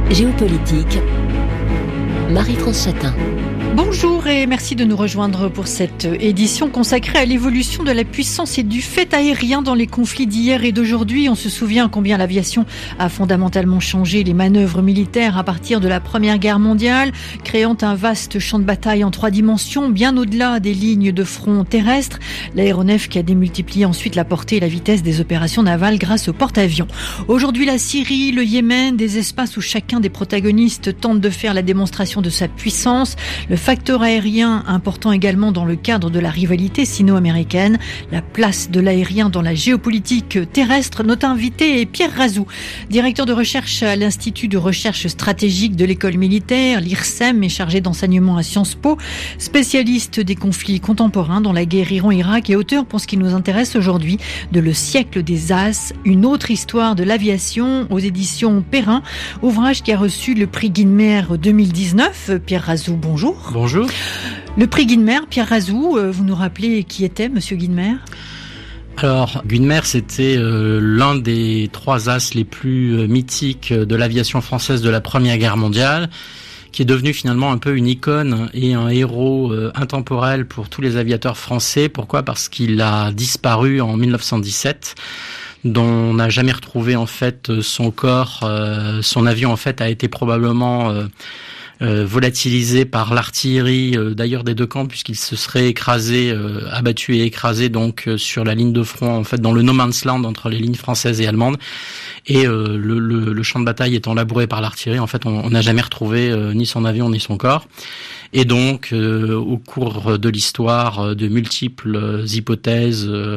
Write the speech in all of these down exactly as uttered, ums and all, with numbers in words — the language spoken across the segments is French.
Géopolitique, Marie-France Chatin. Bonjour et merci de nous rejoindre pour cette édition consacrée à l'évolution de la puissance et du fait aérien dans les conflits d'hier et d'aujourd'hui. On se souvient combien l'aviation a fondamentalement changé les manœuvres militaires à partir de la Première Guerre mondiale, créant un vaste champ de bataille en trois dimensions, bien au-delà des lignes de front terrestres. L'aéronef qui a démultiplié ensuite la portée et la vitesse des opérations navales grâce au porte-avions. Aujourd'hui, la Syrie, le Yémen, des espaces où chacun des protagonistes tente de faire la démonstration de sa puissance. Le facteur aérien important également dans le cadre de la rivalité sino-américaine. La place de l'aérien dans la géopolitique terrestre. Notre invité est Pierre Razou, directeur de recherche à l'Institut de recherche stratégique de l'école militaire, l'I R S E M, et chargé d'enseignement à Sciences Po, spécialiste des conflits contemporains dans la guerre Iran-Irak et auteur pour ce qui nous intéresse aujourd'hui de Le siècle des As, une autre histoire de l'aviation aux éditions Perrin, ouvrage qui a reçu le prix Guynemer deux mille dix-neuf. Pierre Razou, bonjour. Bonjour. Le prix Guynemer, Pierre Razou, vous nous rappelez qui était Monsieur Guynemer ? Alors, Guynemer, c'était euh, l'un des trois as les plus euh, mythiques de l'aviation française de la Première Guerre mondiale, qui est devenu finalement un peu une icône et un héros euh, intemporel pour tous les aviateurs français. Pourquoi ? Parce qu'il a disparu en mille neuf cent dix-sept. Dont on n'a jamais retrouvé en fait son corps. Euh, son avion en fait a été probablement euh, Euh, volatilisé par l'artillerie euh, d'ailleurs des deux camps, puisqu'il se serait écrasé, euh, abattu et écrasé donc euh, sur la ligne de front, en fait dans le no man's land entre les lignes françaises et allemandes, et euh, le, le, le champ de bataille étant labouré par l'artillerie, en fait on n'a jamais retrouvé euh, ni son avion ni son corps. Et donc, euh, au cours de l'histoire, de multiples hypothèses euh,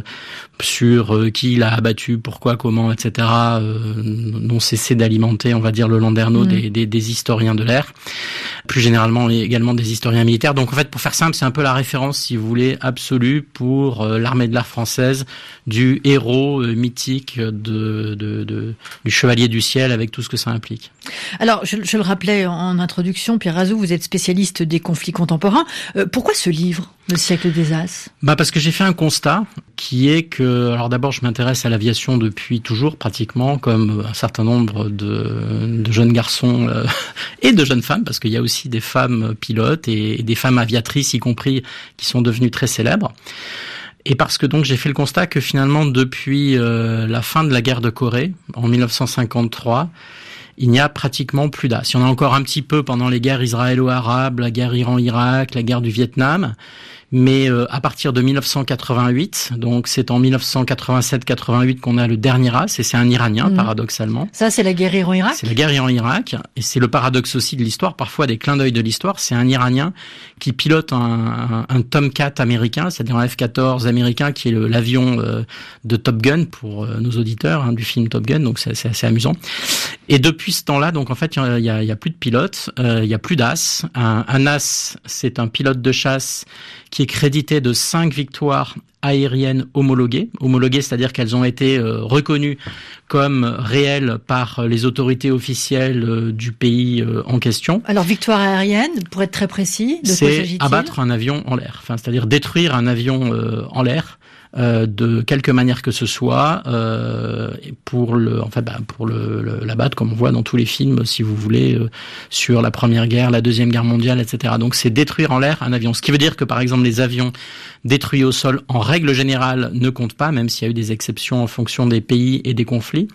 sur euh, qui l'a abattu, pourquoi, comment, et cetera, euh, n'ont cessé d'alimenter, on va dire, le landerneau mmh. des, des, des historiens de l'air, plus généralement également des historiens militaires. Donc, en fait, pour faire simple, c'est un peu la référence, si vous voulez, absolue pour euh, l'armée de l'air française, du héros euh, mythique de, de, de, du chevalier du ciel, avec tout ce que ça implique. Alors, je, je le rappelais en introduction, Pierre Razou, vous êtes spécialiste des conflits contemporains. Euh, pourquoi ce livre, Le siècle des As ? Bah parce que j'ai fait un constat qui est que, alors d'abord, je m'intéresse à l'aviation depuis toujours, pratiquement, comme un certain nombre de, de jeunes garçons euh, et de jeunes femmes, parce qu'il y a aussi des femmes pilotes et, et des femmes aviatrices, y compris, qui sont devenues très célèbres. Et parce que donc j'ai fait le constat que finalement, depuis euh, la fin de la guerre de Corée, en mille neuf cent cinquante-trois, il n'y a pratiquement plus d'as. Il y en a encore un petit peu pendant les guerres israélo-arabes, la guerre Iran-Irak, la guerre du Vietnam. Mais euh, à partir de mille neuf cent quatre-vingt-huit, donc c'est en mille neuf cent quatre-vingt-sept quatre-vingt-huit qu'on a le dernier as, et c'est un Iranien, mmh. paradoxalement. Ça, c'est la guerre Iran-Irak ? C'est la guerre Iran-Irak, et c'est le paradoxe aussi de l'histoire, parfois des clins d'œil de l'histoire. C'est un Iranien qui pilote un, un, un Tomcat américain, c'est-à-dire un F quatorze américain, qui est le, l'avion euh, de Top Gun, pour euh, nos auditeurs, hein, du film Top Gun, donc c'est, c'est assez amusant. Et depuis ce temps-là, donc en fait, il y a, il y a plus de pilotes, euh, il y a plus d'as. Un, un as, c'est un pilote de chasse qui est crédité de cinq victoires aériennes homologuées. Homologuées, c'est-à-dire qu'elles ont été euh, reconnues comme réelles par les autorités officielles euh, du pays euh, en question. Alors, victoire aérienne, pour être très précis, de quoi s'agit-il ? C'est abattre un avion en l'air, enfin, c'est-à-dire détruire un avion euh, en l'air. Euh, de quelque manière que ce soit, euh, pour le, enfin, bah, pour le, le l'abattre, comme on voit dans tous les films, si vous voulez, euh, sur la Première Guerre, la Deuxième Guerre mondiale, et cetera. Donc, c'est détruire en l'air un avion. Ce qui veut dire que, par exemple, les avions détruits au sol, en règle générale, ne comptent pas, même s'il y a eu des exceptions en fonction des pays et des conflits,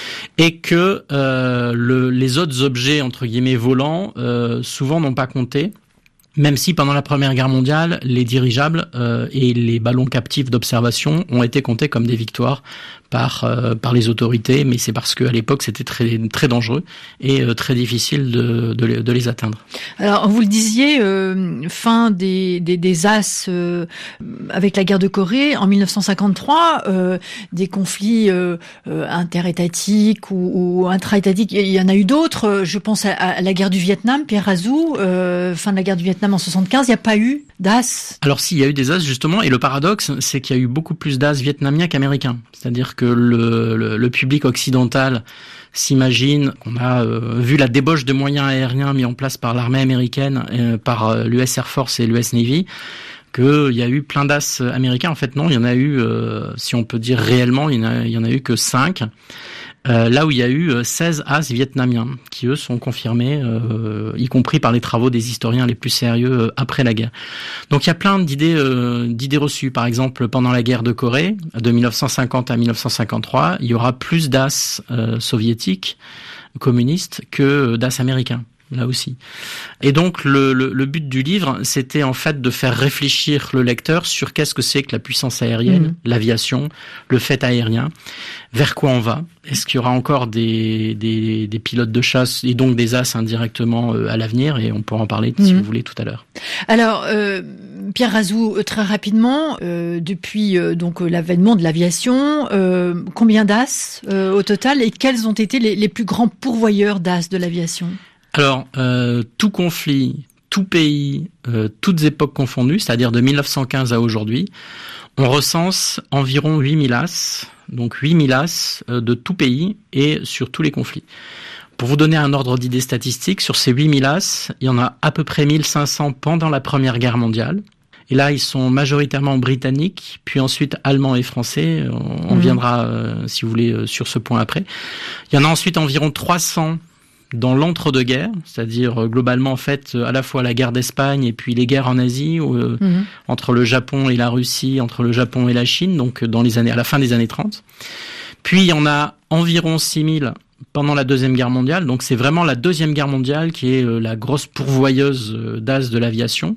et que euh, le, les autres objets entre guillemets volants, euh, souvent n'ont pas compté. Même si pendant la Première Guerre mondiale, les dirigeables euh, et les ballons captifs d'observation ont été comptés comme des victoires par euh, par les autorités, mais c'est parce que à l'époque c'était très très dangereux et euh, très difficile de, de les, de les atteindre. Alors vous le disiez, euh, fin des des, des as euh, avec la guerre de Corée en mille neuf cent cinquante-trois, euh, des conflits euh, euh, interétatiques ou, ou intra-étatiques, il y en a eu d'autres. Je pense à, à la guerre du Vietnam, Pierre Razou, euh, fin de la guerre du Vietnam en soixante-quinze, il n'y a pas eu d'as. Alors si, il y a eu des as justement, et le paradoxe, c'est qu'il y a eu beaucoup plus d'as vietnamiens qu'américains. C'est-à-dire que le, le, le public occidental s'imagine qu'on a euh, vu la débauche de moyens aériens mis en place par l'armée américaine, euh, par euh, l'U S Air Force et l'U S Navy, qu'il y a eu plein d'as américains. En fait, non, il y en a eu, euh, si on peut dire réellement, il y en a, il y en a eu que cinq. Euh, là où il y a eu seize as vietnamiens, qui eux sont confirmés, euh, y compris par les travaux des historiens les plus sérieux euh, après la guerre. Donc il y a plein d'idées, euh, d'idées reçues. Par exemple, pendant la guerre de Corée, de dix-neuf cent cinquante à dix-neuf cent cinquante-trois, il y aura plus d'as euh, soviétiques, communistes, que d'as américains. Là aussi. Et donc le, le, le but du livre, c'était en fait de faire réfléchir le lecteur sur qu'est-ce que c'est que la puissance aérienne, mmh. l'aviation, le fait aérien, vers quoi on va. Est-ce qu'il y aura encore des, des, des pilotes de chasse et donc des as indirectement euh, à l'avenir, et on pourra en parler mmh. si vous voulez tout à l'heure. Alors euh, Pierre Razou, très rapidement, euh, depuis euh, donc l'avènement de l'aviation, euh, combien d'as euh, au total, et quels ont été les, les plus grands pourvoyeurs d'as de l'aviation ? Alors, euh, tout conflit, tout pays, euh, toutes époques confondues, c'est-à-dire de dix-neuf cent quinze à aujourd'hui, on recense environ huit mille as, donc huit mille as euh, de tout pays et sur tous les conflits. Pour vous donner un ordre d'idée statistique, sur ces huit mille as, il y en a à peu près mille cinq cents pendant la Première Guerre mondiale. Et là, ils sont majoritairement britanniques, puis ensuite allemands et français. On, on mmh. viendra, euh, si vous voulez, euh, sur ce point après. Il y en a ensuite environ trois cents dans l'entre-deux-guerres, c'est-à-dire euh, globalement en fait à la fois la guerre d'Espagne et puis les guerres en Asie, où, euh, mmh. entre le Japon et la Russie, entre le Japon et la Chine, donc dans les années, à la fin des années trente. Puis il y en a environ six mille pendant la Deuxième Guerre mondiale, donc c'est vraiment la Deuxième Guerre mondiale qui est euh, la grosse pourvoyeuse euh, d'as de l'aviation.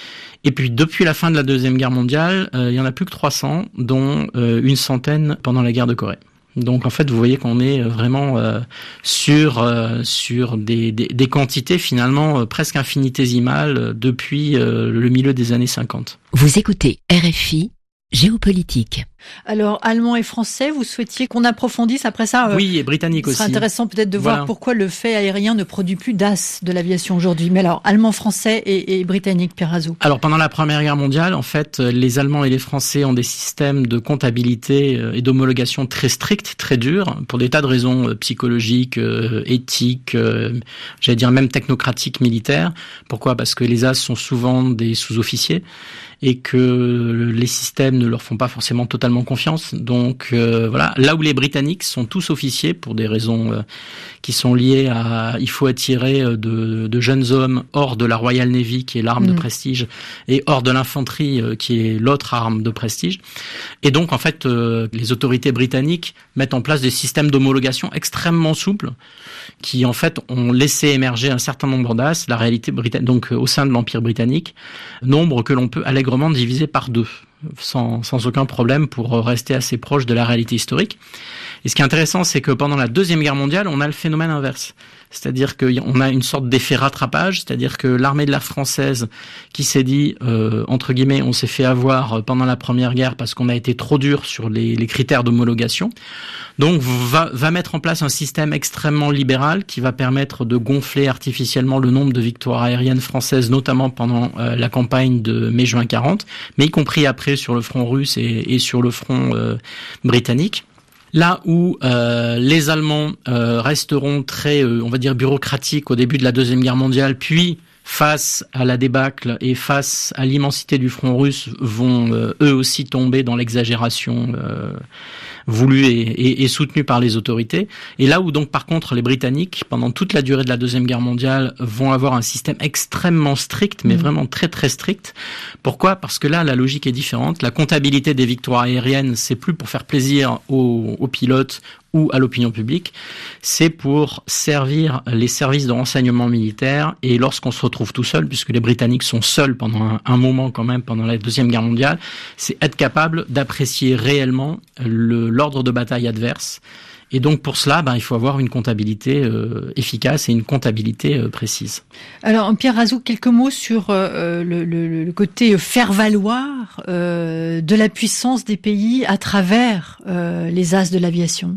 Et puis depuis la fin de la Deuxième Guerre mondiale, euh, il y en a plus que trois cents, dont euh, une centaine pendant la guerre de Corée. Donc en fait, vous voyez qu'on est vraiment euh, sur euh, sur des, des des quantités finalement euh, presque infinitésimales euh, depuis euh, le milieu des années cinquante. Vous écoutez R F I Géopolitique. Alors, allemand et français, vous souhaitiez qu'on approfondisse après ça euh, Oui, et britannique aussi. Ce serait intéressant peut-être de voilà. voir pourquoi le fait aérien ne produit plus d'as de l'aviation aujourd'hui. Mais alors, allemand, français et, et britannique, Pierre Razou. Alors, pendant la Première Guerre mondiale, en fait, les Allemands et les Français ont des systèmes de comptabilité et d'homologation très stricts, très durs, pour des tas de raisons psychologiques, éthiques, j'allais dire même technocratiques, militaires. Pourquoi ? Parce que les as sont souvent des sous-officiers et que les systèmes ne leur font pas forcément totalement confiance. Donc euh, voilà, là où les Britanniques sont tous officiers pour des raisons euh, qui sont liées à il faut attirer de, de jeunes hommes hors de la Royal Navy qui est l'arme mmh. de prestige et hors de l'infanterie euh, qui est l'autre arme de prestige. Et donc en fait euh, les autorités britanniques mettent en place des systèmes d'homologation extrêmement souples qui en fait ont laissé émerger un certain nombre d'as, la réalité britannique, donc euh, au sein de l'Empire britannique, nombre que l'on peut allègrement diviser par deux, sans, sans aucun problème pour rester assez proche de la réalité historique. Et ce qui est intéressant, c'est que pendant la Deuxième Guerre mondiale, on a le phénomène inverse. C'est-à-dire qu'on a une sorte d'effet rattrapage, c'est-à-dire que l'armée de l'air française qui s'est dit, euh, entre guillemets, on s'est fait avoir pendant la Première Guerre parce qu'on a été trop dur sur les, les critères d'homologation, donc va, va mettre en place un système extrêmement libéral qui va permettre de gonfler artificiellement le nombre de victoires aériennes françaises, notamment pendant euh, la campagne de mai-juin quarante, mais y compris après sur le front russe et, et sur le front euh, britannique. Là où euh, les Allemands euh, resteront très, euh, on va dire, bureaucratiques au début de la Deuxième Guerre mondiale, puis face à la débâcle et face à l'immensité du front russe, vont euh, eux aussi tomber dans l'exagération euh, voulue et, et, et soutenue par les autorités. Et là où donc par contre les Britanniques, pendant toute la durée de la Deuxième Guerre mondiale, vont avoir un système extrêmement strict, mais mmh. vraiment très très strict. Pourquoi ? Parce que là, la logique est différente. La comptabilité des victoires aériennes, c'est plus pour faire plaisir aux, aux pilotes ou à l'opinion publique, c'est pour servir les services de renseignement militaire. Et lorsqu'on se retrouve tout seul, puisque les Britanniques sont seuls pendant un, un moment quand même, pendant la Deuxième Guerre mondiale, c'est être capable d'apprécier réellement le, l'ordre de bataille adverse. Et donc pour cela, ben, il faut avoir une comptabilité euh, efficace et une comptabilité euh, précise. Alors Pierre Razou, quelques mots sur euh, le, le, le côté faire valoir euh, de la puissance des pays à travers euh, les as de l'aviation.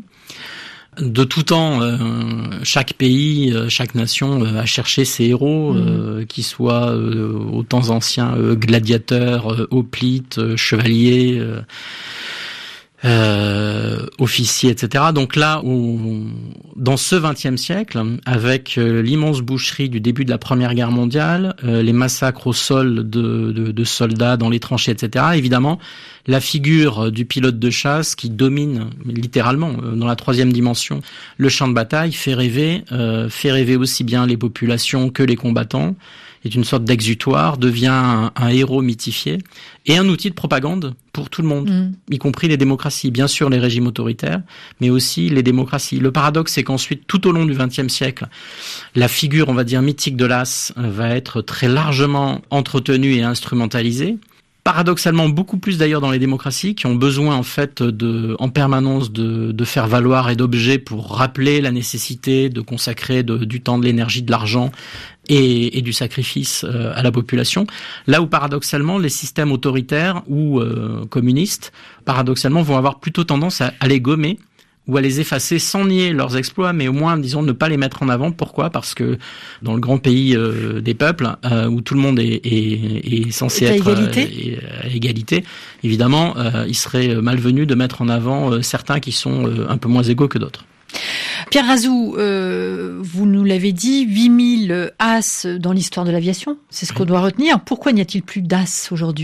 De tout temps, euh, chaque pays, euh, chaque nation euh, a cherché ses héros, euh, mmh. qu'ils soient euh, aux temps anciens euh, gladiateurs, euh, hoplites, euh, chevaliers, euh, euh, officiers, et cetera. Donc là, où dans ce vingtième siècle, avec euh, l'immense boucherie du début de la Première Guerre mondiale, euh, les massacres au sol de, de, de soldats dans les tranchées, et cetera, évidemment, la figure du pilote de chasse qui domine littéralement euh, dans la troisième dimension le champ de bataille fait rêver, euh, fait rêver aussi bien les populations que les combattants, est une sorte d'exutoire, devient un, un héros mythifié et un outil de propagande pour tout le monde, mmh. y compris les démocraties. Bien sûr, les régimes autoritaires, mais aussi les démocraties. Le paradoxe, c'est qu'ensuite, tout au long du vingtième siècle, la figure, on va dire, mythique de l'as va être très largement entretenue et instrumentalisée. Paradoxalement, beaucoup plus d'ailleurs dans les démocraties qui ont besoin en fait de, en permanence de, de faire valoir et d'objets pour rappeler la nécessité de consacrer de, du temps, de l'énergie, de l'argent et, et du sacrifice euh, à la population. Là où paradoxalement les systèmes autoritaires ou euh, communistes, paradoxalement vont avoir plutôt tendance à, à les gommer ou à les effacer sans nier leurs exploits, mais au moins, disons, ne pas les mettre en avant. Pourquoi ? Parce que dans le grand pays euh, des peuples, euh, où tout le monde est, est, est censé être égalité. Euh, à égalité, évidemment, euh, il serait malvenu de mettre en avant euh, certains qui sont euh, un peu moins égaux que d'autres. Pierre Razou, euh, vous nous l'avez dit, huit mille as dans l'histoire de l'aviation, c'est ce qu'on doit retenir. Pourquoi n'y a-t-il plus d'as aujourd'hui ?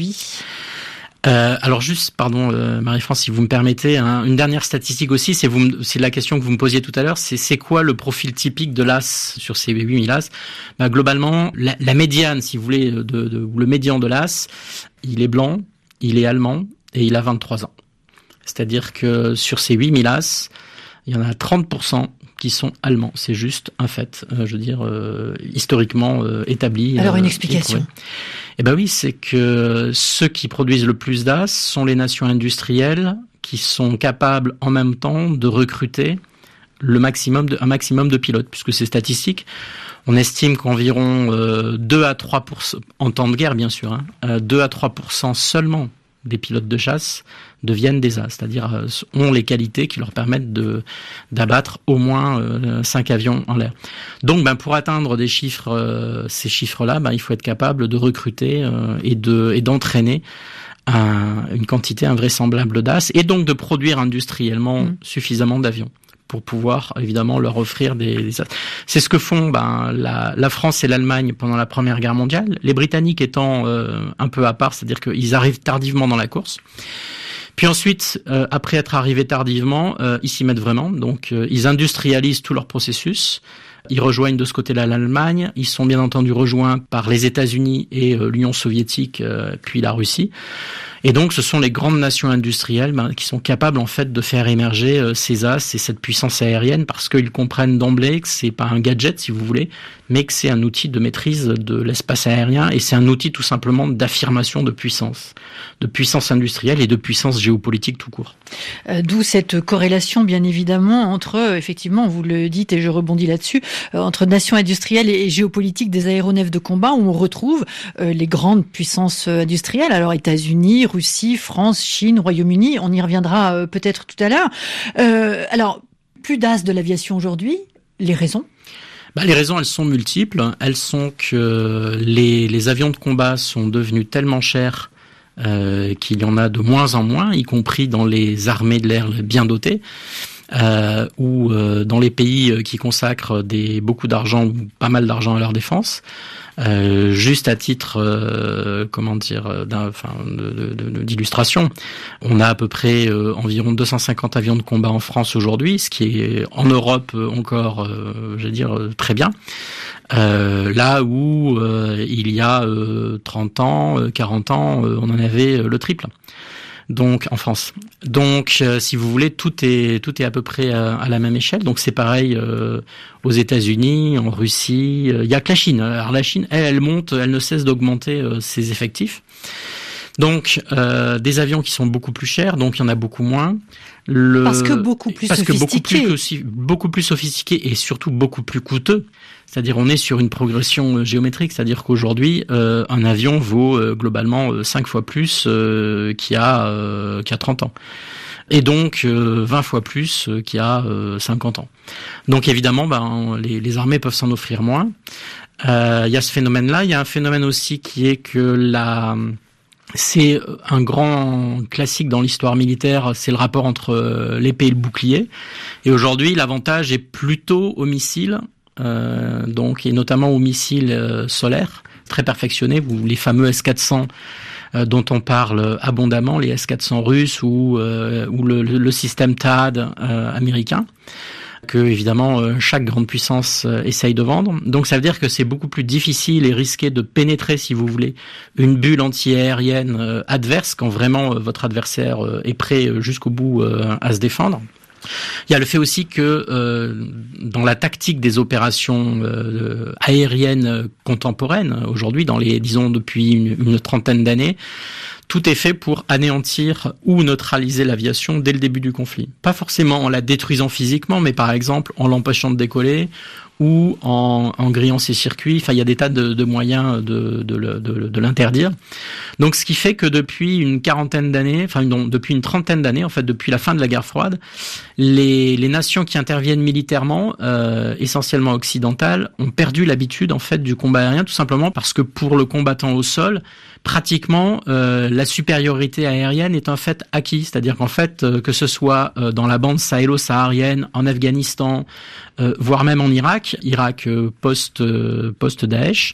Euh, alors juste, pardon euh, Marie-France, si vous me permettez, hein, une dernière statistique aussi, c'est, vous, c'est la question que vous me posiez tout à l'heure, c'est c'est quoi le profil typique de l'as sur ces huit mille as ? Bah, globalement, la, la médiane, si vous voulez, de, de, ou le médian de l'as, il est blanc, il est allemand et il a vingt-trois ans. C'est-à-dire que sur ces huit mille as, il y en a trente pour cent qui sont allemands. C'est juste un fait, euh, je veux dire, euh, historiquement euh, établi. Alors une euh, explication. Eh ben oui, c'est que ceux qui produisent le plus d'as sont les nations industrielles qui sont capables en même temps de recruter le maximum de, un maximum de pilotes, puisque c'est statistique. On estime qu'environ euh, deux à trois pour cent, en temps de guerre bien sûr, hein, euh, deux à trois pour cent seulement des pilotes de chasse deviennent des as, c'est-à-dire euh, ont les qualités qui leur permettent de d'abattre au moins euh, cinq avions en l'air. Donc, ben pour atteindre des chiffres, euh, ces chiffres-là, ben il faut être capable de recruter euh, et de et d'entraîner un, une quantité invraisemblable d'as et donc de produire industriellement mmh. suffisamment d'avions pour pouvoir évidemment leur offrir des, des as. C'est ce que font ben la, la France et l'Allemagne pendant la Première Guerre mondiale. Les Britanniques étant euh, un peu à part, c'est-à-dire qu'ils arrivent tardivement dans la course. Puis ensuite, euh, après être arrivés tardivement, euh, ils s'y mettent vraiment. Donc, euh, ils industrialisent tout leur processus. Ils rejoignent de ce côté-là l'Allemagne. Ils sont bien entendu rejoints par les États-Unis et euh, l'Union soviétique, euh, puis la Russie. Et donc, ce sont les grandes nations industrielles ben, qui sont capables en fait de faire émerger euh, ces as et cette puissance aérienne parce qu'ils comprennent d'emblée que c'est pas un gadget, si vous voulez, mais que c'est un outil de maîtrise de l'espace aérien et c'est un outil tout simplement d'affirmation de puissance, de puissance industrielle et de puissance géopolitique tout court. Euh, d'où cette corrélation, bien évidemment, entre, euh, effectivement, vous le dites et je rebondis là-dessus, euh, entre nations industrielles et, et géopolitique des aéronefs de combat où on retrouve euh, les grandes puissances industrielles, alors États-Unis, Russie, France, Chine, Royaume-Uni, on y reviendra euh, peut-être tout à l'heure. Euh, alors, plus d'as de l'aviation aujourd'hui, les raisons ? Bah, les raisons, elles sont multiples. Elles sont que les, les avions de combat sont devenus tellement chers euh, qu'il y en a de moins en moins, y compris dans les armées de l'air bien dotées. Euh, ou euh, dans les pays qui consacrent des, beaucoup d'argent ou pas mal d'argent à leur défense. Euh, juste à titre, euh, comment dire, d'un, enfin, de, de, de, d'illustration, on a à peu près euh, environ deux cent cinquante avions de combat en France aujourd'hui, ce qui est en Europe encore, euh, je veux dire, très bien. Euh, là où euh, il y a euh, trente ans, quarante ans, euh, on en avait le triple. Donc en France. Donc euh, si vous voulez, tout est tout est à peu près à, à la même échelle. Donc c'est pareil euh, aux États-Unis, en Russie. Il euh, y a que la Chine. Alors la Chine, elle, elle monte, elle ne cesse d'augmenter euh, ses effectifs. Donc euh, des avions qui sont beaucoup plus chers, donc il y en a beaucoup moins. Le... Parce que beaucoup plus parce sophistiqués. Que beaucoup plus, beaucoup plus sophistiqués et surtout beaucoup plus coûteux. C'est-à-dire on est sur une progression géométrique, c'est-à-dire qu'aujourd'hui euh, un avion vaut euh, globalement euh, cinq fois plus euh, qu'il y a euh, qu'il y a trente ans. Et donc euh, vingt fois plus euh, qu'il y a euh, cinquante ans. Donc évidemment ben les, les armées peuvent s'en offrir moins. Euh, il y a ce phénomène-là, il y a un phénomène aussi qui est que la C'est un grand classique dans l'histoire militaire, c'est le rapport entre l'épée et le bouclier. Et aujourd'hui, l'avantage est plutôt aux missiles, euh, donc et notamment aux missiles euh, solaires, très perfectionnés, ou les fameux S quatre cents euh, dont on parle abondamment, les S quatre cents russes ou euh, ou le, le système T A D euh, américain, que évidemment euh, chaque grande puissance euh, essaye de vendre. Donc ça veut dire que c'est beaucoup plus difficile et risqué de pénétrer, si vous voulez, une bulle anti-aérienne euh, adverse quand vraiment euh, votre adversaire euh, est prêt euh, jusqu'au bout euh, à se défendre. Il y a le fait aussi que euh, dans la tactique des opérations euh, aériennes contemporaines, aujourd'hui, dans les disons depuis une, une trentaine d'années, tout est fait pour anéantir ou neutraliser l'aviation dès le début du conflit. Pas forcément en la détruisant physiquement, mais par exemple en l'empêchant de décoller ou en, en grillant ses circuits. Enfin, il y a des tas de, de moyens de, de, de, de, de l'interdire. Donc, ce qui fait que depuis une quarantaine d'années, enfin, non, depuis une trentaine d'années, en fait, depuis la fin de la guerre froide, les, les nations qui interviennent militairement, euh, essentiellement occidentales, ont perdu l'habitude, en fait, du combat aérien, tout simplement parce que pour le combattant au sol, pratiquement, euh, la supériorité aérienne est un fait acquis. C'est-à-dire qu'en fait, euh, que ce soit euh, dans la bande sahélo-saharienne, en Afghanistan, euh, voire même en Irak, Irak euh, post, euh, post-Daesh,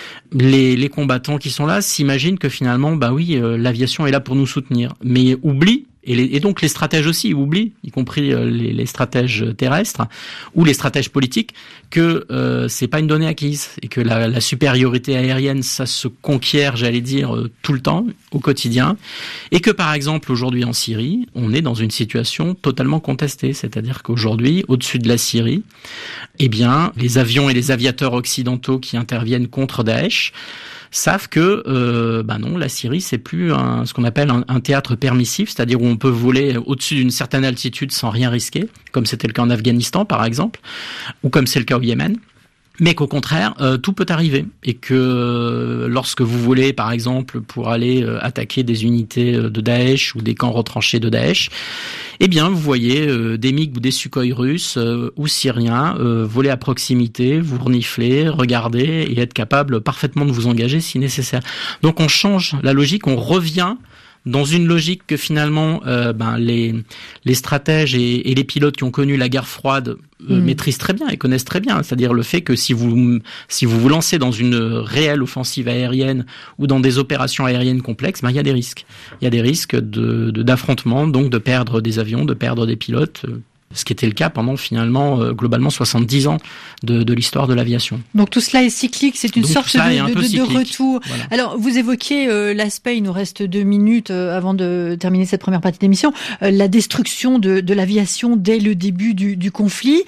les, les combattants qui sont là s'imaginent que finalement, bah oui, euh, l'aviation est là pour nous soutenir. Mais oublient, et, les, et donc les stratèges aussi oublient, y compris euh, les, les stratèges terrestres ou les stratèges politiques, que euh, c'est pas une donnée acquise et que la, la supériorité aérienne, ça se conquiert, j'allais dire, euh, tout le temps, au quotidien, et que par exemple aujourd'hui en Syrie, on est dans une situation totalement contestée, c'est-à-dire qu'aujourd'hui, au-dessus de la Syrie, eh bien, les avions et les aviateurs occidentaux qui interviennent contre Daesh savent que, euh, bah non, la Syrie c'est plus un, ce qu'on appelle un, un théâtre permissif, c'est-à-dire où on peut voler au-dessus d'une certaine altitude sans rien risquer, comme c'était le cas en Afghanistan par exemple, ou comme c'est le cas au Yémen. Mais qu'au contraire, euh, tout peut arriver et que euh, lorsque vous volez, par exemple, pour aller euh, attaquer des unités de Daesh ou des camps retranchés de Daesh, eh bien, vous voyez euh, des MiG ou des Sukhoi russes euh, ou syriens euh, voler à proximité, vous renifler, regarder et être capable parfaitement de vous engager si nécessaire. Donc, on change la logique, on revient dans une logique que finalement euh, ben, les, les stratèges et, et les pilotes qui ont connu la guerre froide euh, mmh. maîtrisent très bien et connaissent très bien. C'est-à-dire le fait que si vous, si vous vous lancez dans une réelle offensive aérienne ou dans des opérations aériennes complexes, ben, il y a des risques. Il y a des risques de, de, d'affrontement, donc de perdre des avions, de perdre des pilotes. Ce qui était le cas pendant finalement euh, globalement soixante-dix ans de, de l'histoire de l'aviation. Donc tout cela est cyclique, c'est une Donc, sorte de, de, de, de retour. Voilà. Alors vous évoquiez euh, l'aspect, il nous reste deux minutes euh, avant de terminer cette première partie d'émission, euh, la destruction de, de l'aviation dès le début du, du conflit.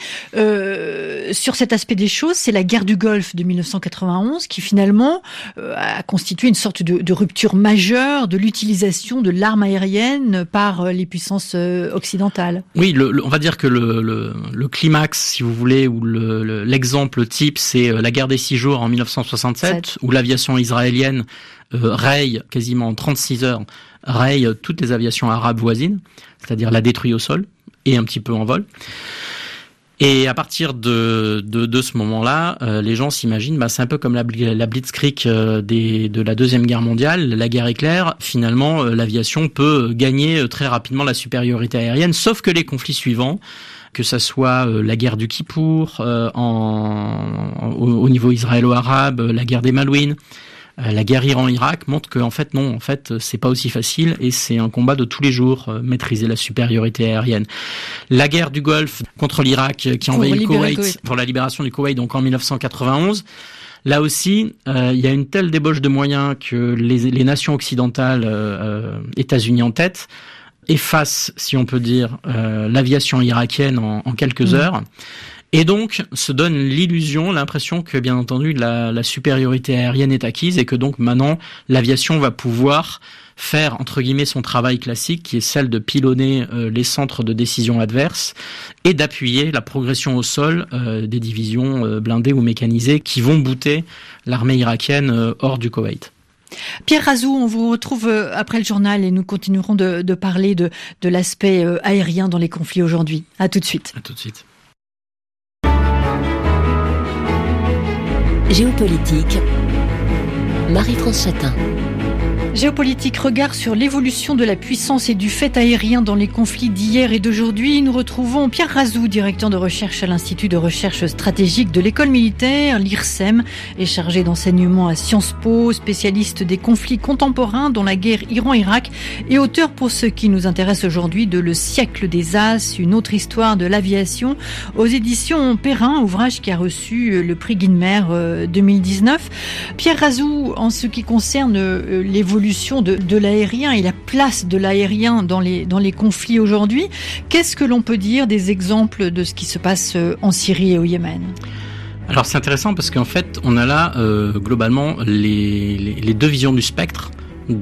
Euh, sur cet aspect des choses, c'est la guerre du Golfe de dix-neuf cent quatre-vingt-onze qui finalement euh, a constitué une sorte de, de rupture majeure de l'utilisation de l'arme aérienne par euh, les puissances euh, occidentales. Oui, le, le, on va dire que le, le, le climax, si vous voulez, ou le, le, l'exemple type, c'est la guerre des six jours en dix-neuf cent soixante-sept, Sept. Où l'aviation israélienne euh, raye quasiment en trente-six heures, raye toutes les aviations arabes voisines, c'est-à-dire la détruit au sol et un petit peu en vol. Et à partir de de, de ce moment-là, euh, les gens s'imaginent, bah c'est un peu comme la, la Blitzkrieg euh, des, de la deuxième guerre mondiale, la guerre éclair. Finalement, euh, l'aviation peut gagner euh, très rapidement la supériorité aérienne, sauf que les conflits suivants, que ça soit euh, la guerre du Kippour, euh, en, en au, au niveau israélo-arabe, la guerre des Malouines, la guerre Iran-Irak montre que en fait non, en fait c'est pas aussi facile et c'est un combat de tous les jours, euh, maîtriser la supériorité aérienne. La guerre du Golfe contre l'Irak qui envahit le Koweït, Koweït pour la libération du Koweït, donc en dix-neuf cent quatre-vingt-onze. Là aussi, euh, il y a une telle débauche de moyens que les, les nations occidentales, euh, États-Unis en tête, effacent, si on peut dire, euh, l'aviation irakienne en, en quelques mmh. heures. Et donc, se donne l'illusion, l'impression que, bien entendu, la, la supériorité aérienne est acquise et que donc, maintenant, l'aviation va pouvoir faire, entre guillemets, son travail classique, qui est celle de pilonner euh, les centres de décision adverses et d'appuyer la progression au sol euh, des divisions euh, blindées ou mécanisées qui vont bouter l'armée irakienne euh, hors du Koweït. Pierre Razou, on vous retrouve après le journal et nous continuerons de, de parler de, de l'aspect euh, aérien dans les conflits aujourd'hui. À tout de suite. À tout de suite. Géopolitique, Marie-France Chatin. Géopolitique, regard sur l'évolution de la puissance et du fait aérien dans les conflits d'hier et d'aujourd'hui. Nous retrouvons Pierre Razou, directeur de recherche à l'Institut de recherche stratégique de l'école militaire, l'I R S E M, et chargé d'enseignement à Sciences Po, spécialiste des conflits contemporains dont la guerre Iran-Irak et auteur pour ce qui nous intéresse aujourd'hui de Le siècle des As, une autre histoire de l'aviation aux éditions Perrin, ouvrage qui a reçu le prix Guinmer deux mille dix-neuf. Pierre Razou, en ce qui concerne l'évolution De, de l'aérien et la place de l'aérien dans les, dans les conflits aujourd'hui. Qu'est-ce que l'on peut dire des exemples de ce qui se passe en Syrie et au Yémen ? Alors c'est intéressant parce qu'en fait on a là euh, globalement les, les, les deux visions du spectre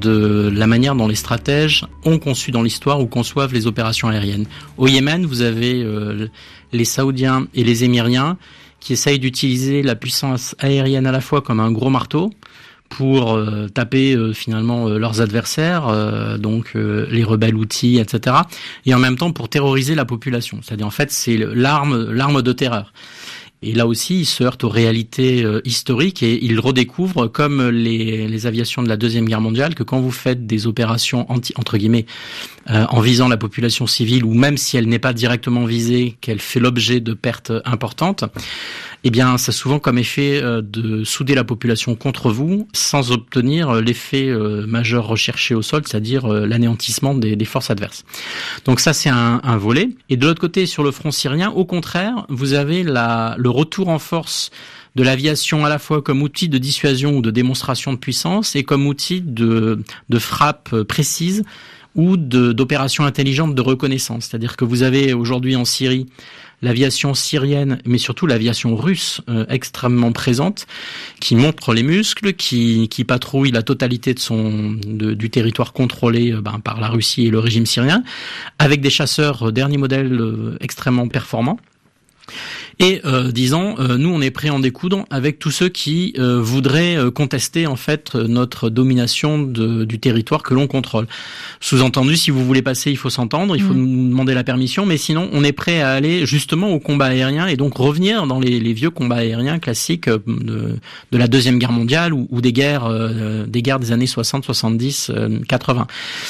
de la manière dont les stratèges ont conçu dans l'histoire ou conçoivent les opérations aériennes. Au Yémen, vous avez euh, les Saoudiens et les Émiriens qui essayent d'utiliser la puissance aérienne à la fois comme un gros marteau pour euh, taper euh, finalement euh, leurs adversaires, euh, donc euh, les rebelles Houthis, et cetera. Et en même temps pour terroriser la population. C'est-à-dire en fait c'est l'arme, l'arme de terreur. Et là aussi, ils se heurtent aux réalités euh, historiques et ils redécouvrent, comme les, les aviations de la Deuxième Guerre mondiale, que quand vous faites des opérations anti, entre guillemets, euh, en visant la population civile, ou même si elle n'est pas directement visée, qu'elle fait l'objet de pertes importantes, eh bien, ça a souvent comme effet euh, de souder la population contre vous, sans obtenir euh, l'effet euh, majeur recherché au sol, c'est-à-dire euh, l'anéantissement des, des forces adverses. Donc ça, c'est un, un volet. Et de l'autre côté, sur le front syrien, au contraire, vous avez la, le retour en force de l'aviation à la fois comme outil de dissuasion ou de démonstration de puissance et comme outil de, de frappe précise ou de, d'opération intelligente de reconnaissance. C'est-à-dire que vous avez aujourd'hui en Syrie l'aviation syrienne, mais surtout l'aviation russe euh, extrêmement présente, qui montre les muscles, qui, qui patrouille la totalité de son de, du territoire contrôlé euh, ben, par la Russie et le régime syrien, avec des chasseurs euh, dernier modèle euh, extrêmement performants. Et euh, disons, euh, nous on est prêts à en découdre avec tous ceux qui euh, voudraient euh, contester en fait notre domination de, du territoire que l'on contrôle. Sous-entendu, si vous voulez passer, il faut s'entendre, il faut mmh. nous demander la permission, mais sinon on est prêt à aller justement au combat aérien et donc revenir dans les, les vieux combats aériens classiques de, de la Deuxième Guerre mondiale ou, ou des guerres euh, des guerres des années soixante, soixante-dix, quatre-vingts.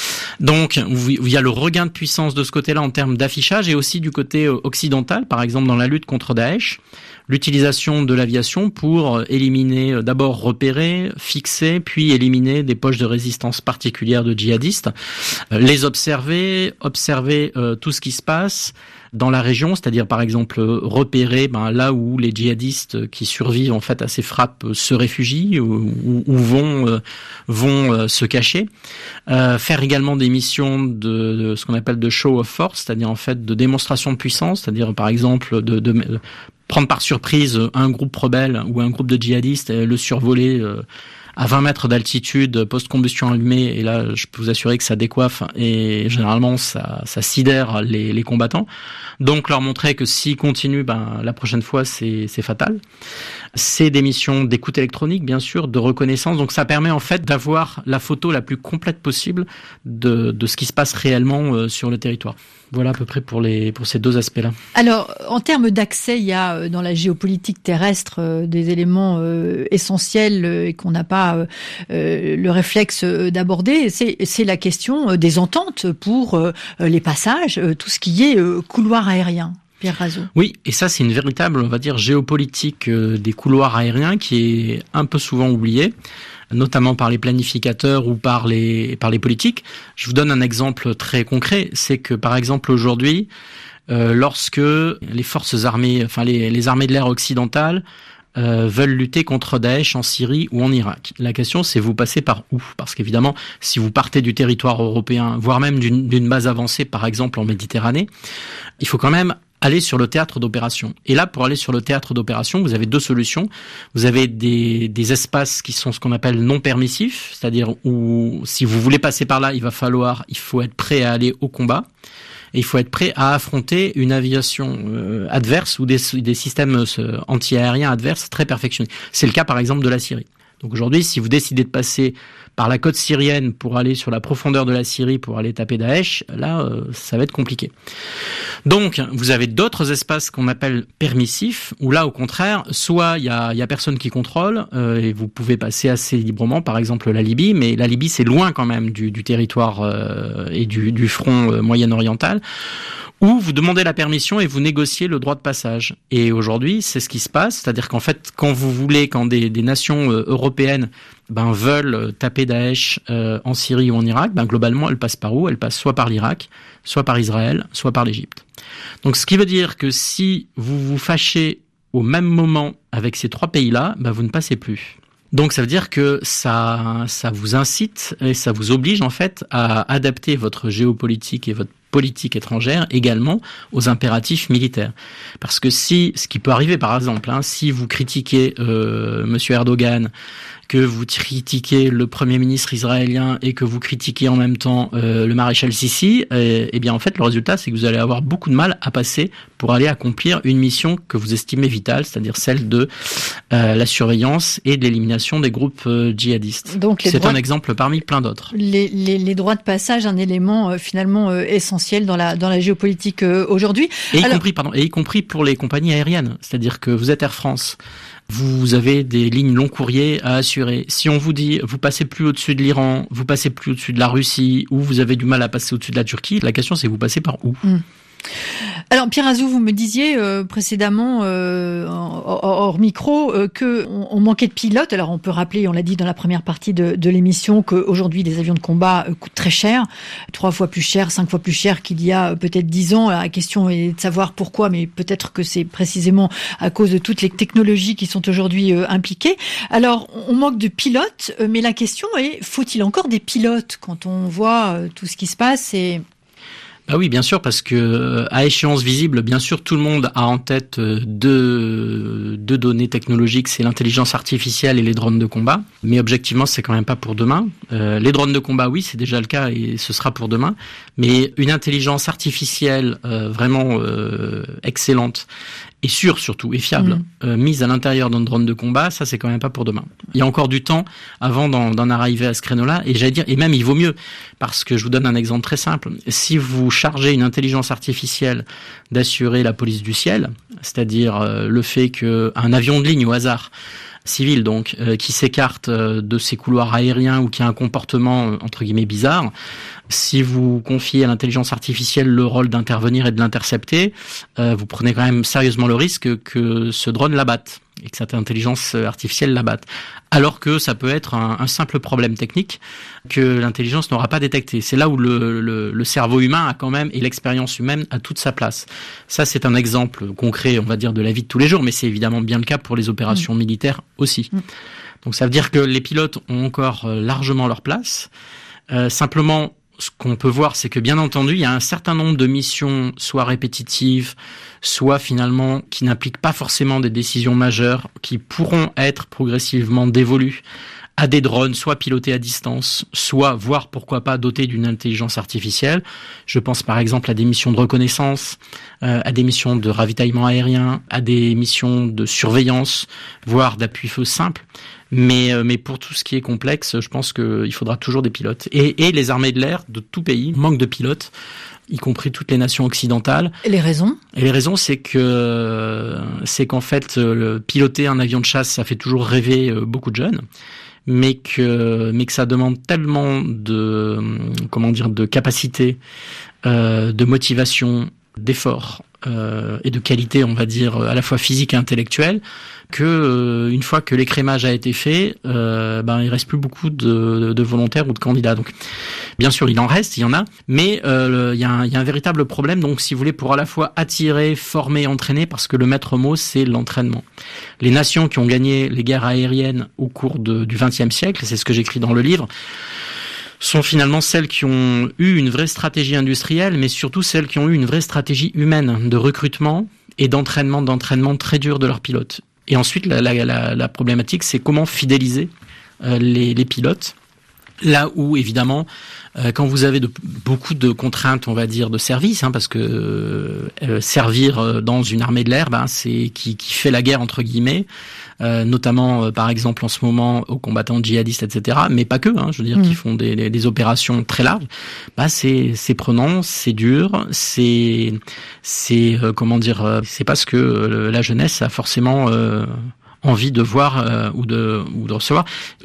Donc il y a le regain de puissance de ce côté-là en termes d'affichage et aussi du côté occidental, par exemple dans la lutte contre Daesh, l'utilisation de l'aviation pour éliminer, d'abord repérer, fixer, puis éliminer des poches de résistance particulières de djihadistes, les observer, observer euh, tout ce qui se passe dans la région, c'est-à-dire par exemple repérer ben, là où les djihadistes qui survivent en fait à ces frappes se réfugient ou, ou vont euh, vont euh, se cacher. Euh, faire également des missions de, de ce qu'on appelle de show of force, c'est-à-dire en fait de démonstration de puissance, c'est-à-dire par exemple de, de, de prendre par surprise un groupe rebelle ou un groupe de djihadistes et le survoler euh, à vingt mètres d'altitude, post-combustion allumée, et là, je peux vous assurer que ça décoiffe et généralement, ça, ça sidère les, les combattants. Donc, leur montrer que s'ils continuent, ben, la prochaine fois, c'est, c'est fatal. C'est des missions d'écoute électronique, bien sûr, de reconnaissance. Donc, ça permet, en fait, d'avoir la photo la plus complète possible de, de ce qui se passe réellement euh, sur le territoire. Voilà à peu près pour les pour ces deux aspects-là. Alors, en termes d'accès, il y a dans la géopolitique terrestre euh, des éléments euh, essentiels euh, et qu'on n'a pas euh, euh, le réflexe d'aborder. C'est, c'est la question des ententes pour euh, les passages, euh, tout ce qui est euh, couloir aérien. Pierre Razou. Oui, et ça c'est une véritable, on va dire, géopolitique euh, des couloirs aériens qui est un peu souvent oubliée, notamment par les planificateurs ou par les par les politiques. Je vous donne un exemple très concret, c'est que par exemple aujourd'hui, euh, lorsque les forces armées, enfin les, les armées de l'air occidentales euh, veulent lutter contre Daesh en Syrie ou en Irak, la question c'est vous passez par où ? Parce qu'évidemment, si vous partez du territoire européen, voire même d'une, d'une base avancée, par exemple en Méditerranée, il faut quand même aller sur le théâtre d'opération. Et là, pour aller sur le théâtre d'opération, vous avez deux solutions. Vous avez des, des espaces qui sont ce qu'on appelle non permissifs, c'est-à-dire où si vous voulez passer par là, il va falloir, il faut être prêt à aller au combat. Et il faut être prêt à affronter une aviation euh, adverse ou des, des systèmes euh, anti-aériens adverses très perfectionnés. C'est le cas par exemple de la Syrie. Donc aujourd'hui, si vous décidez de passer par la côte syrienne pour aller sur la profondeur de la Syrie, pour aller taper Daesh, là, euh, ça va être compliqué. Donc, vous avez d'autres espaces qu'on appelle permissifs, où là, au contraire, soit il y a, y a personne qui contrôle, euh, et vous pouvez passer assez librement, par exemple la Libye, mais la Libye, c'est loin quand même du, du territoire euh, et du, du front euh, moyen-oriental, où vous demandez la permission et vous négociez le droit de passage. Et aujourd'hui, c'est ce qui se passe, c'est-à-dire qu'en fait, quand vous voulez, quand des, des nations euh, européennes ben, veulent taper Daesh euh, en Syrie ou en Irak, ben, globalement, elles passent par où ? Elles passent soit par l'Irak, soit par Israël, soit par l'Égypte. Donc, ce qui veut dire que si vous vous fâchez au même moment avec ces trois pays-là, ben, vous ne passez plus. Donc ça veut dire que ça, ça vous incite et ça vous oblige en fait à adapter votre géopolitique et votre politique étrangère également aux impératifs militaires. Parce que si, ce qui peut arriver par exemple, hein, si vous critiquez euh, Monsieur Erdogan, que vous critiquez le Premier ministre israélien et que vous critiquez en même temps euh, le maréchal Sissi, euh, eh bien en fait le résultat c'est que vous allez avoir beaucoup de mal à passer pour aller accomplir une mission que vous estimez vitale, c'est-à-dire celle de euh, la surveillance et de l'élimination des groupes euh, djihadistes. Donc c'est un exemple parmi plein d'autres. Les, les, les droits de passage, un élément euh, finalement euh, essentiel dans la dans la géopolitique euh, aujourd'hui. Et y Alors... compris pardon, et y compris pour les compagnies aériennes, c'est-à-dire que vous êtes Air France. Vous avez des lignes long courrier à assurer. Si on vous dit, vous passez plus au-dessus de l'Iran, vous passez plus au-dessus de la Russie, ou vous avez du mal à passer au-dessus de la Turquie, la question c'est vous passez par où ? Mmh. Alors Pierre Azou, vous me disiez euh, précédemment euh, hors, hors micro euh, que on, on manquait de pilotes. Alors on peut rappeler, on l'a dit dans la première partie de, de l'émission, qu'aujourd'hui les avions de combat euh, coûtent très cher, trois fois plus cher, cinq fois plus cher qu'il y a euh, peut-être dix ans. La question est de savoir pourquoi, mais peut-être que c'est précisément à cause de toutes les technologies qui sont aujourd'hui euh, impliquées. Alors on manque de pilotes, euh, mais la question est, faut-il encore des pilotes quand on voit euh, tout ce qui se passe et... Ah oui, bien sûr, parce que à échéance visible, bien sûr, tout le monde a en tête deux, deux données technologiques, c'est l'intelligence artificielle et les drones de combat. Mais objectivement, c'est quand même pas pour demain. Euh, les drones de combat, oui, c'est déjà le cas et ce sera pour demain. Mais une intelligence artificielle euh, vraiment euh, excellente et sûre surtout, et fiable, mmh. euh, mise à l'intérieur d'un drone de combat, ça c'est quand même pas pour demain. Il y a encore du temps avant d'en, d'en arriver à ce créneau-là, et j'allais dire, et même il vaut mieux, parce que je vous donne un exemple très simple. Si vous chargez une intelligence artificielle d'assurer la police du ciel, c'est-à-dire euh, le fait qu'un avion de ligne au hasard, civil donc, euh, qui s'écarte euh, de ses couloirs aériens ou qui a un comportement euh, entre guillemets bizarre, si vous confiez à l'intelligence artificielle le rôle d'intervenir et de l'intercepter, euh, vous prenez quand même sérieusement le risque que ce drone l'abatte et que cette intelligence artificielle l'abatte. Alors que ça peut être un, un simple problème technique que l'intelligence n'aura pas détecté. C'est là où le, le, le cerveau humain a quand même, et l'expérience humaine a toute sa place. Ça, c'est un exemple concret, on va dire, de la vie de tous les jours, mais c'est évidemment bien le cas pour les opérations mmh. militaires aussi. Mmh. Donc ça veut dire que les pilotes ont encore largement leur place. Euh, simplement, ce qu'on peut voir, c'est que bien entendu, il y a un certain nombre de missions, soit répétitives, soit finalement qui n'impliquent pas forcément des décisions majeures, qui pourront être progressivement dévolues à des drones, soit pilotés à distance, soit, voire pourquoi pas, dotés d'une intelligence artificielle. Je pense par exemple à des missions de reconnaissance, euh, à des missions de ravitaillement aérien, à des missions de surveillance, voire d'appui-feu simple. Mais, euh, mais pour tout ce qui est complexe, je pense qu'il faudra toujours des pilotes. Et, et les armées de l'air de tout pays manquent de pilotes, y compris toutes les nations occidentales. Et les raisons ? Et les raisons, c'est que c'est qu'en fait, le, piloter un avion de chasse, ça fait toujours rêver beaucoup de jeunes. Mais que, mais que ça demande tellement de, comment dire, de capacité, euh, de motivation, d'effort euh, et de qualité, on va dire, à la fois physique et intellectuelle, que euh, une fois que l'écrémage a été fait, euh, ben il reste plus beaucoup de, de volontaires ou de candidats. Donc, bien sûr, il en reste, il y en a, mais euh, il y a un, il y a un véritable problème. Donc, si vous voulez, pour à la fois attirer, former, entraîner, parce que le maître mot, c'est l'entraînement. Les nations qui ont gagné les guerres aériennes au cours de, du vingtième siècle, c'est ce que j'écris dans le livre, sont finalement celles qui ont eu une vraie stratégie industrielle, mais surtout celles qui ont eu une vraie stratégie humaine de recrutement et d'entraînement, d'entraînement très dur de leurs pilotes. Et ensuite, la, la, la, la problématique, c'est comment fidéliser euh, les, les pilotes Là où, évidemment, euh, quand vous avez de, beaucoup de contraintes, on va dire, de service, hein, parce que euh, servir dans une armée de l'air, ben, c'est qui, qui fait la guerre, entre guillemets, euh, notamment, euh, par exemple, en ce moment, aux combattants djihadistes, et cetera, mais pas que, hein, je veux dire, mmh. qui font des, des, des opérations très larges, ben, c'est, c'est prenant, c'est dur, c'est, c'est euh, comment dire, euh, c'est parce que euh, la jeunesse a forcément... Euh, envie de voir euh, ou de ou de recevoir.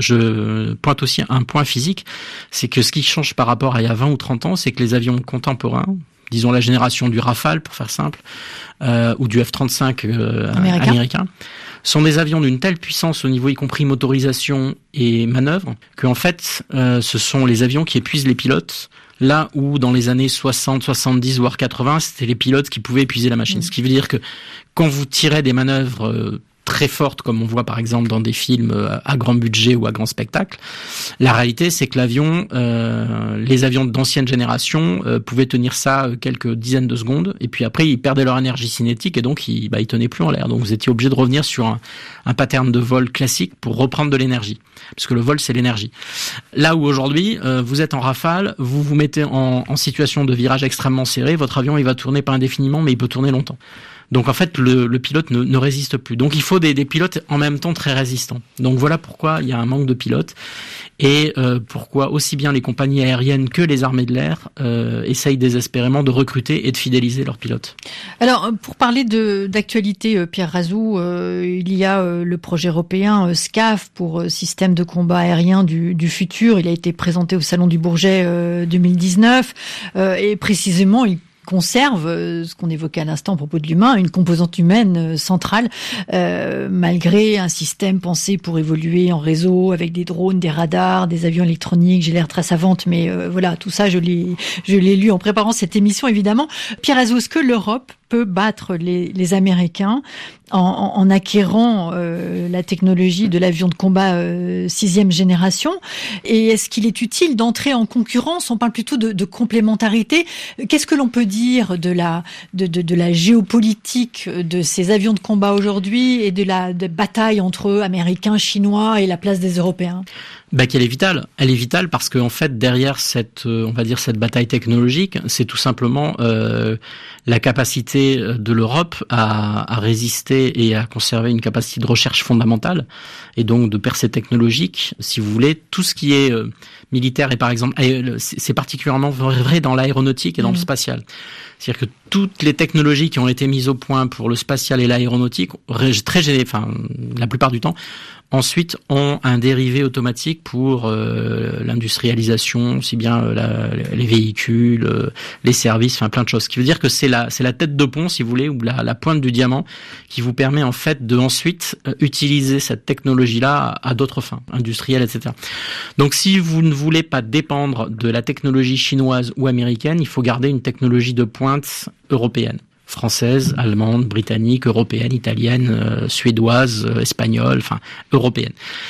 Je pointe aussi un point physique, c'est que ce qui change par rapport à il y a vingt ou trente ans, c'est que les avions contemporains, disons la génération du Rafale pour faire simple, euh, ou du F trente-cinq euh, américain. américain, sont des avions d'une telle puissance au niveau y compris motorisation et manœuvre, que en fait euh, ce sont les avions qui épuisent les pilotes. Là où dans les années soixante, soixante-dix, voire quatre-vingts, c'était les pilotes qui pouvaient épuiser la machine. Mmh. Ce qui veut dire que quand vous tirez des manœuvres euh, très forte, comme on voit par exemple dans des films à grand budget ou à grand spectacle. La réalité, c'est que l'avion, euh, les avions d'ancienne génération euh, pouvaient tenir ça quelques dizaines de secondes, et puis après ils perdaient leur énergie cinétique et donc ils, bah, ils tenaient plus en l'air. Donc vous étiez obligé de revenir sur un, un pattern de vol classique pour reprendre de l'énergie, parce que le vol c'est l'énergie. Là où aujourd'hui euh, vous êtes en rafale, vous vous mettez en, en situation de virage extrêmement serré, votre avion il va tourner pas indéfiniment, mais il peut tourner longtemps. Donc en fait, le, le pilote ne, ne résiste plus. Donc il faut des, des pilotes en même temps très résistants. Donc voilà pourquoi il y a un manque de pilotes et euh, pourquoi aussi bien les compagnies aériennes que les armées de l'air euh, essayent désespérément de recruter et de fidéliser leurs pilotes. Alors pour parler de, d'actualité, Pierre Razou, euh, il y a euh, le projet européen euh, SCAF pour euh, système de combat aérien du, du futur. Il a été présenté au Salon du Bourget euh, deux mille dix-neuf euh, et précisément il conserve euh, ce qu'on évoquait à l'instant à propos de l'humain, une composante humaine euh, centrale, euh, malgré un système pensé pour évoluer en réseau avec des drones, des radars, des avions électroniques. J'ai l'air très savante, mais euh, voilà, tout ça, je l'ai, je l'ai lu en préparant cette émission, évidemment. Pierre Razou, est-ce que l'Europe peut battre les, les Américains en, en, en acquérant euh, la technologie de l'avion de combat euh, sixième génération? Et est-ce qu'il est utile d'entrer en concurrence? On parle plutôt de, de complémentarité. Qu'est-ce que l'on peut dire de la, de, de, de la géopolitique de ces avions de combat aujourd'hui et de la de bataille entre Américains, Chinois et la place des Européens? Bah, qu'elle est vitale. Elle est vitale parce que en fait derrière cette, on va dire cette bataille technologique, c'est tout simplement euh, la capacité de l'Europe à, à résister et à conserver une capacité de recherche fondamentale et donc de percée technologique. Si vous voulez, tout ce qui est euh, militaire et par exemple, c'est particulièrement vrai dans l'aéronautique et dans mmh. le spatial. C'est-à-dire que toutes les technologies qui ont été mises au point pour le spatial et l'aéronautique, très, enfin la plupart du temps, ensuite ont un dérivé automatique pour euh, l'industrialisation, aussi bien euh, la, les véhicules, euh, les services, enfin plein de choses. Ce qui veut dire que c'est la, c'est la tête de pont, si vous voulez, ou la, la pointe du diamant, qui vous permet en fait de ensuite euh, utiliser cette technologie-là à, à d'autres fins, industrielles, et cetera. Donc si vous ne voulez pas dépendre de la technologie chinoise ou américaine, il faut garder une technologie de pointe européenne. Française, allemande, britannique, européenne, italienne, euh, suédoise, euh, espagnole, enfin européenne.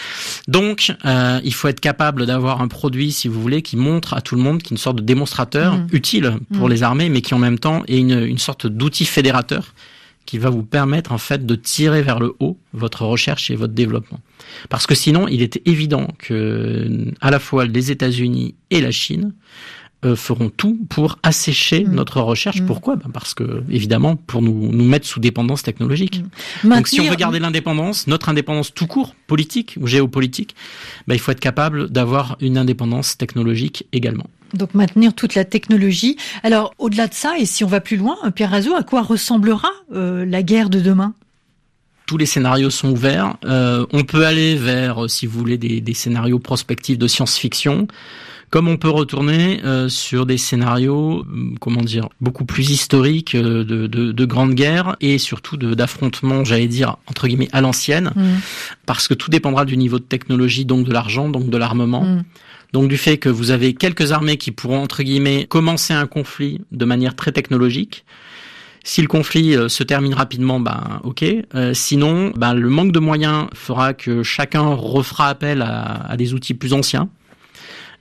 Donc, euh, il faut être capable d'avoir un produit, si vous voulez, qui montre à tout le monde, qui est une sorte de démonstrateur mmh. utile pour mmh. les armées, mais qui en même temps est une, une sorte d'outil fédérateur qui va vous permettre en fait de tirer vers le haut votre recherche et votre développement. Parce que sinon, il était évident que à la fois les États-Unis et la Chine Euh, feront tout pour assécher mmh. notre recherche. Mmh. Pourquoi ? Ben parce que, évidemment, pour nous, nous mettre sous dépendance technologique. Mmh. Donc, si on veut garder l'indépendance, notre indépendance tout court, politique ou géopolitique, ben, il faut être capable d'avoir une indépendance technologique également. Donc, maintenir toute la technologie. Alors, au-delà de ça, et si on va plus loin, Pierre Razou, à quoi ressemblera euh, la guerre de demain ? Tous les scénarios sont ouverts. Euh, on peut aller vers, si vous voulez, des, des scénarios prospectifs de science-fiction. Comme on peut retourner euh, sur des scénarios, comment dire, beaucoup plus historiques euh, de, de, de grandes guerres et surtout de, d'affrontements, j'allais dire, entre guillemets, à l'ancienne, mmh. parce que tout dépendra du niveau de technologie, donc de l'argent, donc de l'armement. Mmh. Donc du fait que vous avez quelques armées qui pourront, entre guillemets, commencer un conflit de manière très technologique. Si le conflit euh, se termine rapidement, ben ok. Euh, sinon, ben le manque de moyens fera que chacun refera appel à, à des outils plus anciens.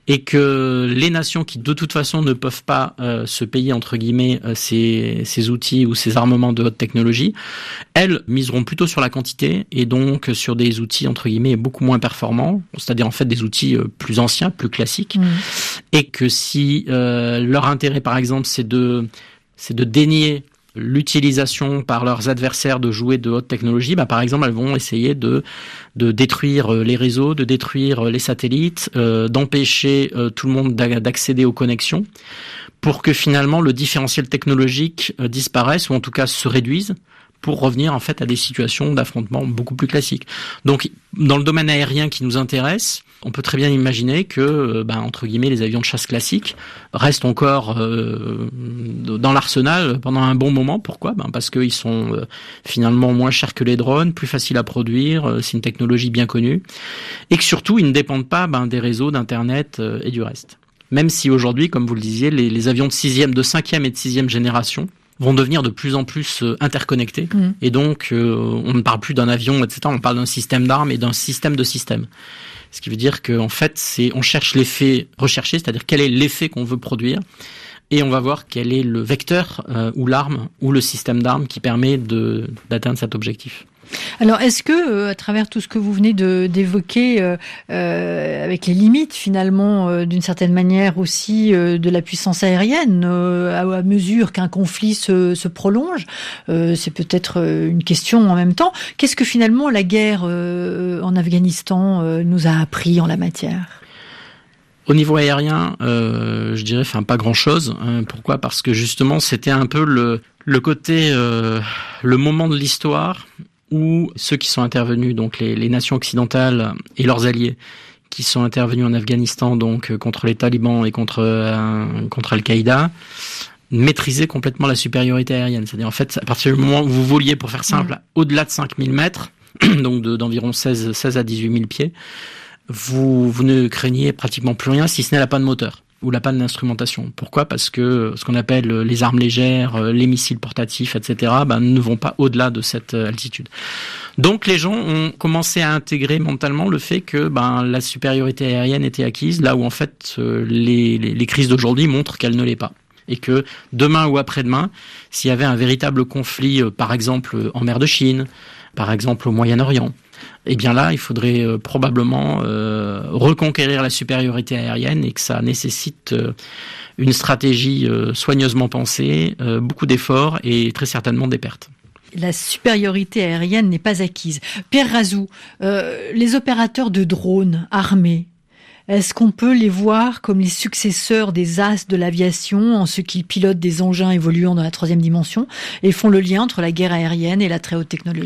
et que les nations qui de toute façon ne peuvent pas euh, se payer entre guillemets euh, ces, ces outils ou ces armements de haute technologie, elles miseront plutôt sur la quantité et donc sur des outils entre guillemets beaucoup moins performants, c'est-à-dire en fait des outils euh, plus anciens, plus classiques, mmh. et que si euh, leur intérêt par exemple c'est de c'est de dénier l'utilisation par leurs adversaires de jouets de haute technologie, bah par exemple elles vont essayer de de détruire les réseaux, de détruire les satellites, euh, d'empêcher euh, tout le monde d'accéder aux connexions, pour que finalement le différentiel technologique euh, disparaisse ou en tout cas se réduise, pour revenir en fait à des situations d'affrontement beaucoup plus classiques. Donc dans le domaine aérien qui nous intéresse, on peut très bien imaginer que, ben, entre guillemets, les avions de chasse classiques restent encore euh, dans l'arsenal pendant un bon moment. Pourquoi ? Ben, parce qu'ils sont euh, finalement moins chers que les drones, plus faciles à produire, euh, c'est une technologie bien connue, et que surtout, ils ne dépendent pas ben, des réseaux d'Internet euh, et du reste. Même si aujourd'hui, comme vous le disiez, les, les avions de sixième, de cinquième et de sixième génération vont devenir de plus en plus interconnectés. Mmh. Et donc, euh, on ne parle plus d'un avion, et cetera. On parle d'un système d'armes et d'un système de systèmes. Ce qui veut dire qu'en fait, c'est, on cherche l'effet recherché, c'est-à-dire quel est l'effet qu'on veut produire. Et on va voir quel est le vecteur euh, ou l'arme ou le système d'armes qui permet de, d'atteindre cet objectif. Alors, est-ce que, euh, à travers tout ce que vous venez de, d'évoquer, euh, euh, avec les limites finalement, euh, d'une certaine manière aussi euh, de la puissance aérienne, euh, à, à mesure qu'un conflit se, se prolonge, euh, c'est peut-être une question en même temps. Qu'est-ce que finalement la guerre euh, en Afghanistan euh, nous a appris en la matière ? Au niveau aérien, euh, je dirais, enfin pas grand-chose. Hein. Pourquoi ? Parce que justement, c'était un peu le le côté, euh, le moment de l'histoire où ceux qui sont intervenus, donc les, les nations occidentales et leurs alliés, qui sont intervenus en Afghanistan, donc contre les talibans et contre euh, contre Al-Qaïda, maîtrisaient complètement la supériorité aérienne. C'est-à-dire en fait, à partir du moment où vous voliez, pour faire simple, mmh. au-delà de cinq mille mètres, donc de, d'environ seize à dix-huit mille pieds, vous, vous ne craignez pratiquement plus rien, si ce n'est la panne moteur ou la panne d'instrumentation. Pourquoi ? Parce que ce qu'on appelle les armes légères, les missiles portatifs, et cetera, ben, ne vont pas au-delà de cette altitude. Donc les gens ont commencé à intégrer mentalement le fait que ben, la supériorité aérienne était acquise, là où en fait les, les, les crises d'aujourd'hui montrent qu'elle ne l'est pas. Et que demain ou après-demain, s'il y avait un véritable conflit, par exemple en mer de Chine, par exemple au Moyen-Orient, eh bien là, il faudrait euh, probablement euh, reconquérir la supériorité aérienne et que ça nécessite euh, une stratégie euh, soigneusement pensée, euh, beaucoup d'efforts et très certainement des pertes. La supériorité aérienne n'est pas acquise. Pierre Razou, euh, les opérateurs de drones armés, est-ce qu'on peut les voir comme les successeurs des as de l'aviation en ce qu'ils pilotent des engins évoluant dans la troisième dimension et font le lien entre la guerre aérienne et la très haute technologie ?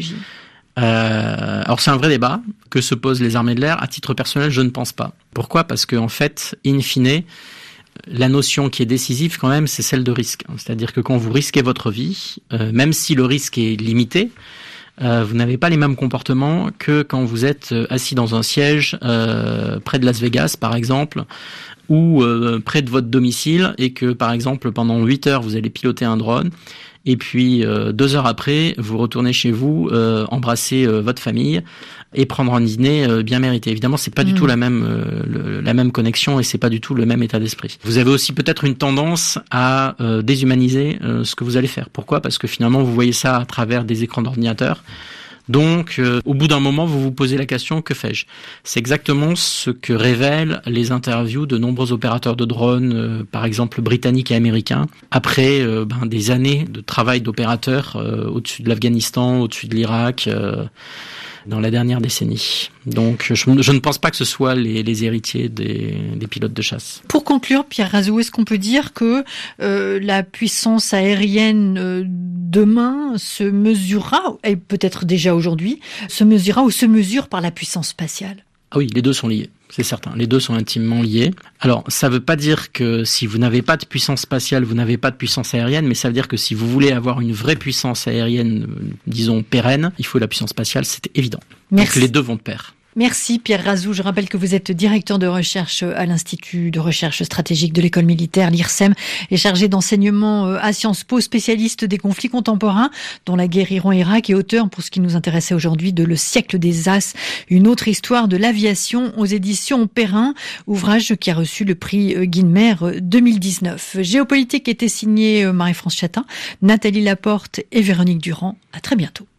Euh, alors c'est un vrai débat que se posent les armées de l'air. À titre personnel, je ne pense pas. Pourquoi ? Parce que en fait, in fine, la notion qui est décisive quand même, c'est celle de risque. C'est-à-dire que quand vous risquez votre vie, euh, même si le risque est limité, euh, vous n'avez pas les mêmes comportements que quand vous êtes assis dans un siège euh, près de Las Vegas, par exemple, ou euh, près de votre domicile, et que par exemple pendant huit heures vous allez piloter un drone. Et puis euh, deux heures après, vous retournez chez vous, euh, embrasser euh, votre famille et prendre un dîner euh, bien mérité. Évidemment, c'est pas mmh. du tout la même euh, le, la même connexion et c'est pas du tout le même état d'esprit. Vous avez aussi peut-être une tendance à euh, déshumaniser euh, ce que vous allez faire. Pourquoi ? Parce que finalement, vous voyez ça à travers des écrans d'ordinateur. Donc, euh, au bout d'un moment, vous vous posez la question, que fais-je ? C'est exactement ce que révèlent les interviews de nombreux opérateurs de drones, euh, par exemple britanniques et américains, après euh, ben, des années de travail d'opérateurs euh, au-dessus de l'Afghanistan, au-dessus de l'Irak, euh, dans la dernière décennie. Donc, je, je ne pense pas que ce soit les, les héritiers des, des pilotes de chasse. Pour conclure, Pierre Razou, est-ce qu'on peut dire que euh, la puissance aérienne euh, demain se mesurera, et peut-être déjà aujourd'hui, se mesurera ou se mesure par la puissance spatiale ? Ah oui, les deux sont liés, c'est certain. Les deux sont intimement liés. Alors, ça ne veut pas dire que si vous n'avez pas de puissance spatiale, vous n'avez pas de puissance aérienne, mais ça veut dire que si vous voulez avoir une vraie puissance aérienne, disons pérenne, il faut la puissance spatiale, c'est évident. Merci. Donc les deux vont de pair. Merci Pierre Razou. Je rappelle que vous êtes directeur de recherche à l'Institut de recherche stratégique de l'école militaire, l'I R S E M, et chargé d'enseignement à Sciences Po, spécialiste des conflits contemporains, dont la guerre Iran-Irak, et auteur, pour ce qui nous intéressait aujourd'hui, de Le siècle des As, une autre histoire de l'aviation aux éditions Perrin, ouvrage qui a reçu le prix Guynemer deux mille dix-neuf. Géopolitique était signé Marie-France Chatin, Nathalie Laporte et Véronique Durand. À très bientôt.